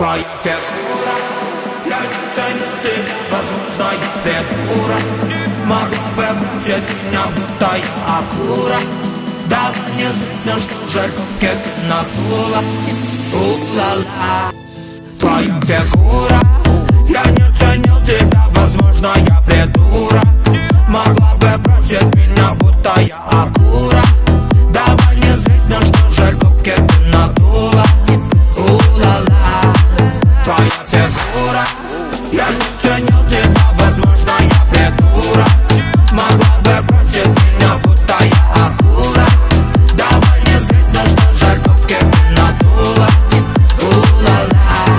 Твоя фигура, я не ценю тебя, возможно, я придура. Могла бы бросить меня, будто я акура. Давай не злись, на что жаль, как надула. У-ла-ла. Твоя фигура, я не ценил тебя, возможно, я придурок. Могла бы бросить меня, будто я акура. Давай не злись, на что жаль, губки ты надула. У-ла-ла. Твоя фигура, я не ценил тебя, возможно, я придурок. Могла бы бросить меня, будто я акура. Давай не злись, на что жаль, губки ты надула. У-ла-ла.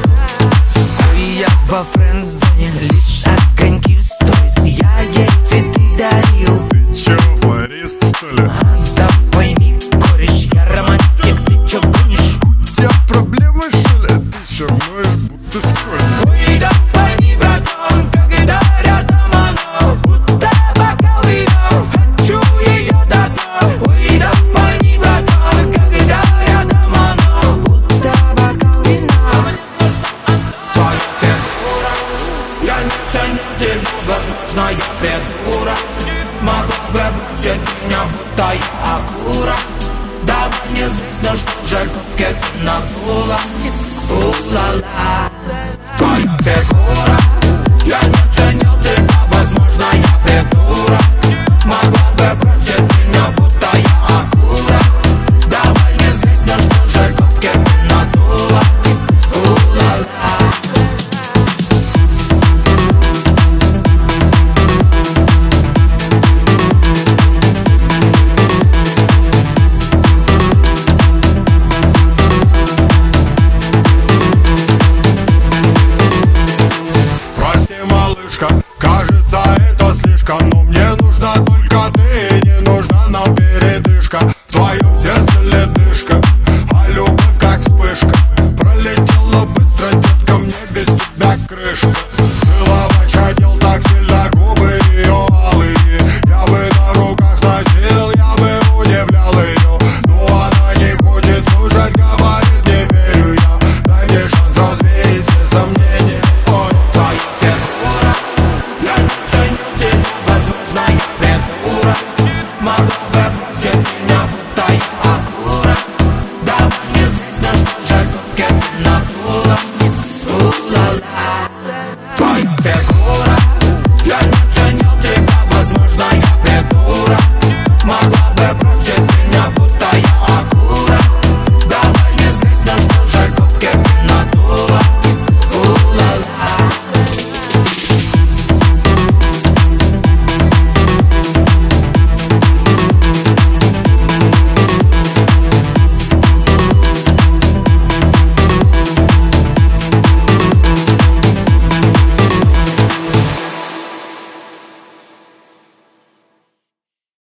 Я во френд-зоне, лишь огоньки в сторис. Я ей цветы дарил. Ты чё, флорист, что ли? Да пойми, кореш, я романтик, ты чё гонишь? У тебя проблемы, что ли? Ты чё ноешь, будто школьник? Ой, да пойми, братан, когда рядом она, будто бокал вина. Хочу ее до дна. Ой, да пойми, братан, когда рядом она, будто бокал вина. Твоя фигура, я не ценю тебя, возможно, я придурок. Могла бы бросить меня, будто я акура. Давай не злись, на что жаль, губки ты надула. У-ла-ла.